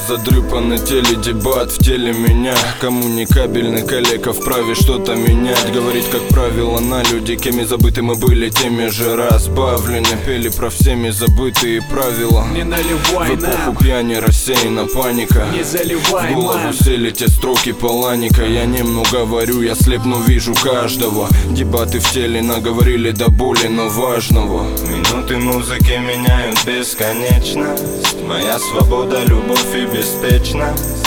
задрыпанный теледебат в теле меня. Коммуникабельный коллега вправе что-то менять. Говорить, как правило, на люди, кеми забыты мы были, теми же разбавлены. Пели про всеми забытые правила. Не наливай в эпоху пьяни рассеяна паника. Не заливай, в голову сели те строки Паланика. Я немного говорю, я слепну, вижу каждого. Дебаты в теле наговорили до боли, но важного. Минуты музыки меняют бесконечность. Моя свобода, любовь и беспечность.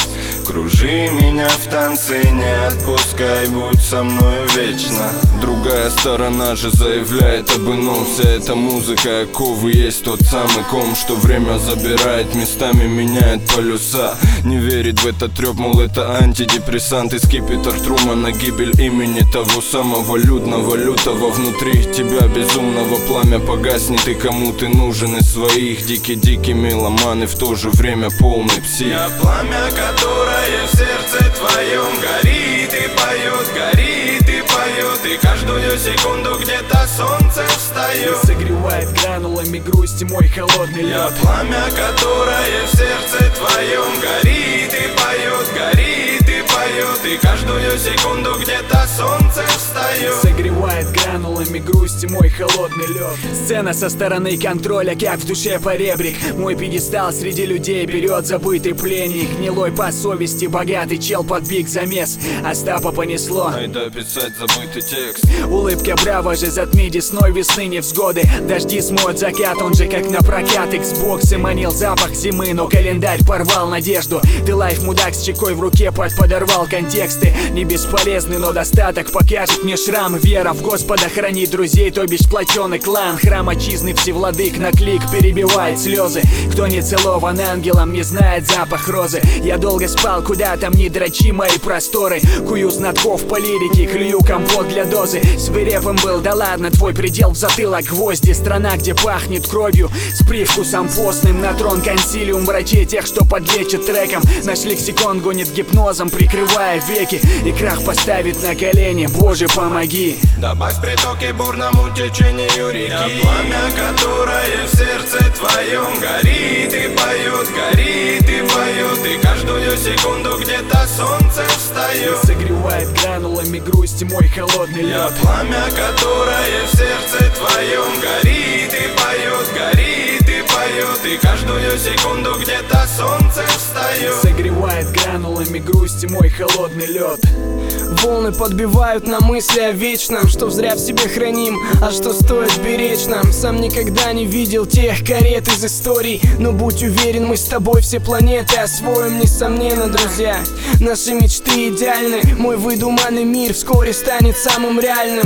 Кружи меня в танце, не отпускай, будь со мною вечно. Другая сторона же заявляет об ином. Вся эта музыка, оковы, есть тот самый ком, что время забирает, местами меняет полюса. Не верит в этот трёп, мол, это антидепрессант. И скипетр Трумана, гибель имени того самого людного, лютого внутри тебя безумного. Пламя погаснет, и кому ты нужен из своих. Дикий-дикий меломан и в то же время полный псих. Я пламя, которое в сердце твоем горит и поет, горит и поет. И каждую секунду где-то солнце встает. Согревает гранулами грусти мой холодный лед. Я пламя, которое в сердце твоем горит и поет, горит и поет. И каждую секунду где-то солнце встает. Согревает гранулами грусти мой холодный лед. Сцена со стороны контроля, как в душе поребрик. Мой пьедестал среди людей берет забытый пленник. Гнилой по совести, богатый чел под биг замес. Остапа понесло. Айда писать забытый текст. Улыбка браво же затми десной весны невзгоды. Дожди смоют закат, он же как на прокат. Xbox и манил запах зимы, но календарь порвал надежду. Ты лайф мудак с чекой в руке подорвал контексты. Не бесполезный, но достаток покажет мне шрам. Вера в Господа хранит друзей, то бишь сплоченный клан. Храм отчизны всевладык на клик перебивает слезы. Кто не целован ангелом, не знает запах розы. Я долго спал, куда там не дрочи мои просторы. Кую знатков по лирике, клюю компот для дозы. Свирепым был, да ладно, твой предел в затылок гвозди. Страна, где пахнет кровью, с привкусом постным. На трон консилиум врачей, тех, что подлечат треком. Наш лексикон гонит гипнозом, прикрывая веки. И крах поставит на колени, Боже, помоги. Добавь притоки бурному течению реки. Я пламя, которое в сердце твоем горит и поет, горит и поет. И каждую секунду где-то солнце встает. Согревает гранулами грусти мой холодный лед. Я пламя, которое в сердце твоем горит и поет, горит и поет. И каждую секунду где-то солнце встает. Согревает гранулами грусти мой холодный лед. Волны подбивают на мысли о вечном, что зря в себе храним, а что стоит беречь нам. Сам никогда не видел тех карет из историй, но будь уверен, мы с тобой все планеты освоим, несомненно, друзья. Наши мечты идеальны, мой выдуманный мир вскоре станет самым реальным.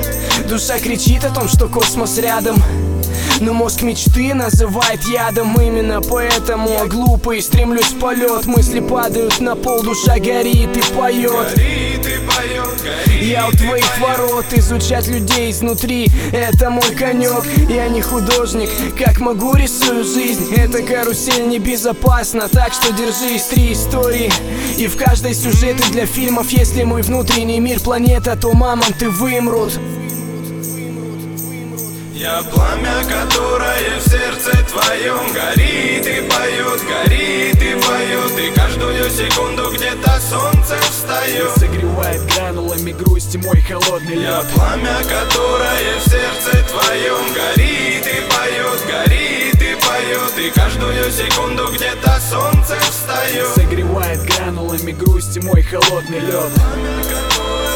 Душа кричит о том, что космос рядом, но мозг мечты называет ядом. Именно поэтому я глупый, стремлюсь в полет. Мысли падают на пол, душа горит и поет. Горит и поет, горит. Я у твоих ворот, изучать людей изнутри — это мой конек. Я не художник, как могу рисую жизнь. Эта карусель небезопасна, так что держись. 3 истории, и в каждой сюжеты для фильмов. Если мой внутренний мир планета, то мамонты вымрут. Я пламя, которое в сердце твоем горит и поет, горит и поет. И каждую секунду где-то солнце встает. Согревает гранулами грусти мой холодный лед. Я пламя, которое в сердце твоем горит и поет, горит и поет. И каждую секунду где-то солнце встает. Согревает гранулами грусти мой холодный лед. Пламя, которое